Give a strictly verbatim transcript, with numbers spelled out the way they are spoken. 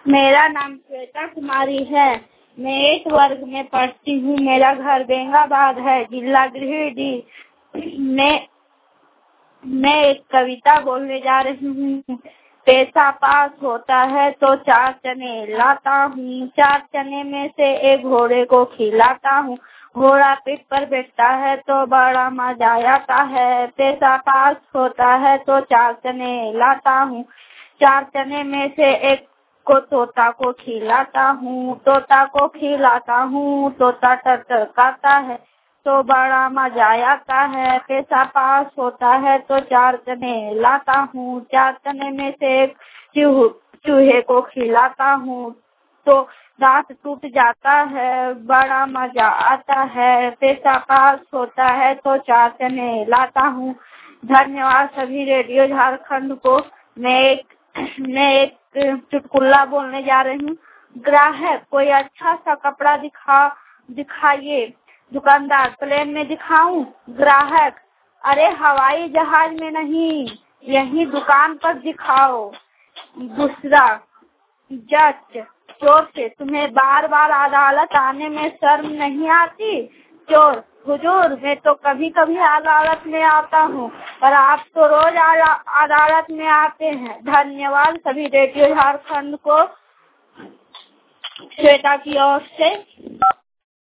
मेरा नाम श्वेता कुमारी है। मैं एक वर्ग में पढ़ती हूँ। मेरा घर बेंगाबाद है, जिला गिरिडीह। मैं मैं एक कविता बोलने जा रही हूँ। पैसा पास होता है तो चार चने लाता हूँ, चार चने में से एक घोड़े को खिलाता हूँ। घोड़ा पीठ पर बैठता है तो बड़ा मजा आता है। पैसा पास होता है तो चार चने लाता हूँ, चार चने में से एक को तोता को खिलाता हूँ, तोता को खिलाता हूँ। तोता टर करता है तो बड़ा मजा आता है। पैसा पास होता है तो चार चने लाता हूँ, चार चने में से एक चूह चूहे को खिलाता हूँ तो दांत टूट जाता है, बड़ा मजा आता है। पैसा पास होता है तो चार चने लाता हूँ। धन्यवाद सभी रेडियो झारखंड को। मैं एक मैं एक चुटकुला बोलने जा रही हूँ। ग्राहक, कोई अच्छा सा कपड़ा दिखा दिखाइए। दुकानदार, प्लेन में दिखाऊं? ग्राहक, अरे हवाई जहाज में नहीं, यही दुकान पर दिखाओ। दूसरा जज, चोर से, तुम्हें बार बार अदालत आने में शर्म नहीं आती? चोर, हुजूर, मैं तो कभी कभी अदालत में आता हूँ, पर आप तो रोज अदालत में आते हैं। धन्यवाद सभी रेडियो झारखंड को। श्वेता की ओर से।